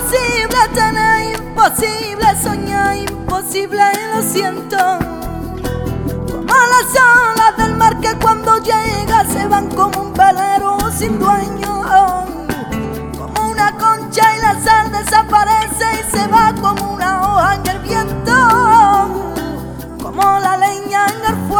Imposible tener, imposible soñar, imposible lo siento. Como las olas del mar que cuando llega se van como un velero sin dueño. Como una concha y la sal desaparece y se va